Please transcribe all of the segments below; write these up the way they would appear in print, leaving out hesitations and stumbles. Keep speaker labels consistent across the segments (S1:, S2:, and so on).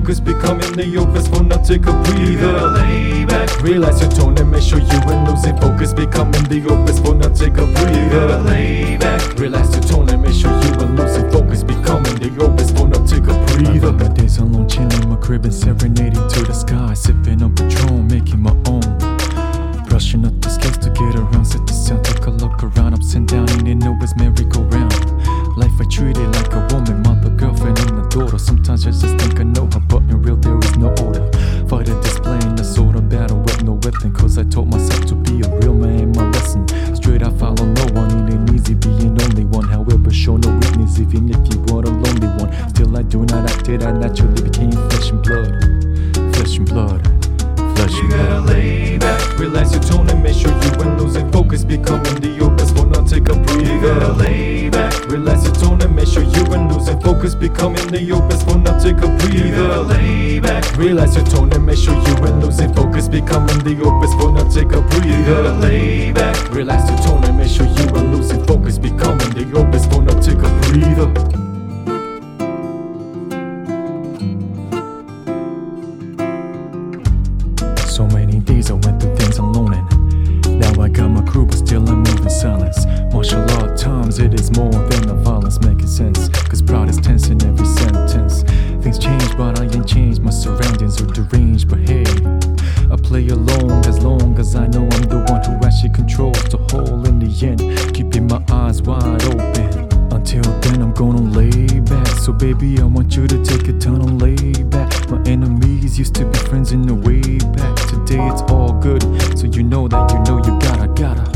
S1: focus, becoming the opus for now. Take a breather, lay back, realize your tone and make sure you ain't losing focus, becoming the opus for now. Take a breather, lay back, realize your tone and make sure you ain't losing focus, becoming the opus for now. Take a breather.
S2: My days alone, chilling in my crib and serenading to the sky, sipping on Patron, making my own. Brushing up the skates to get around, set the sound, take a look around, ups and down, and you know it's merry-go-round. Life I treat it like a woman, mother, girlfriend, and a daughter. Sometimes I just think I know her, but in real there is no order. Fighter displaying the sword of battle with no weapon, cause I taught myself to be a real man, my lesson. Straight I follow no one, it ain't easy being only one. However, show no weakness even if you are a lonely one. Still I do not act it, I naturally became flesh and blood. Flesh and blood.
S1: You gotta lay back, relax your tone and make sure you ain't losing focus, becoming the opus for now. Take a breather. You gotta lay back, relax your tone and make sure you ain't losing focus, becoming the opus for now. Take a breather. You gotta lay back, relax your tone and make sure you ain't losing focus, becoming the opus for now. Take a breather. You gotta lay back, relax your tone and make sure you ain't losing focus, becoming the opus for now. Take a breather.
S2: So many days I went through things alone, and now I got my crew, but still I move in silence. Martial art times, it is more than the violence, making sense, cause pride is tense in every sentence. Things change, but I ain't changed, my surroundings are deranged, but hey, I play along as long as I know I'm the one who actually controls the whole in the end, keeping my eyes wide open. Until then I'm gonna lay back, so baby I want you to take your time and lay back. My enemies used to be friends in the way back. Today it's all good, so you know that you gotta.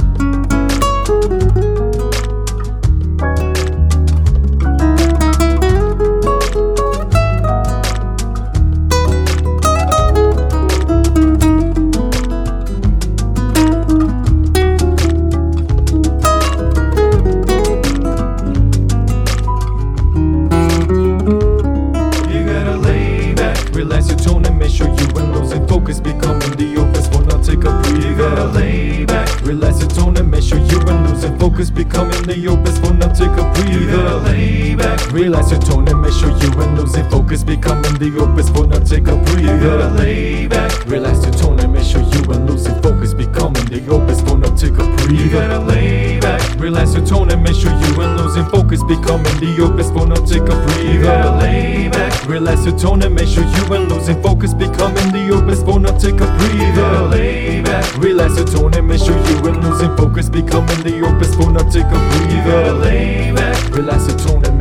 S1: Relax your tone and make sure you ain't losing focus, becoming the opus for now. Take a breather. You gotta lay back, relax your tone and make sure you ain't losing focus, becoming the opus for now. Take a breather. You gotta lay back, relax your tone and make sure you ain't losing focus, becoming the opus for now. Take a breather. You gotta lay back, relax your tone and make sure you ain't losing focus, becoming the opus for now. Take a breather. You gotta lay back, relax your tone and make sure you ain't losing focus, becoming the opus for now. Take a breather. You gotta lay back, relax your tone and make sure you ain't losing focus, becoming the opus for now. Take a breather. Lay back, relax your tone and make sure you ain't losing focus, becoming the opus for now. Take a breather. Lay back, relax your tone and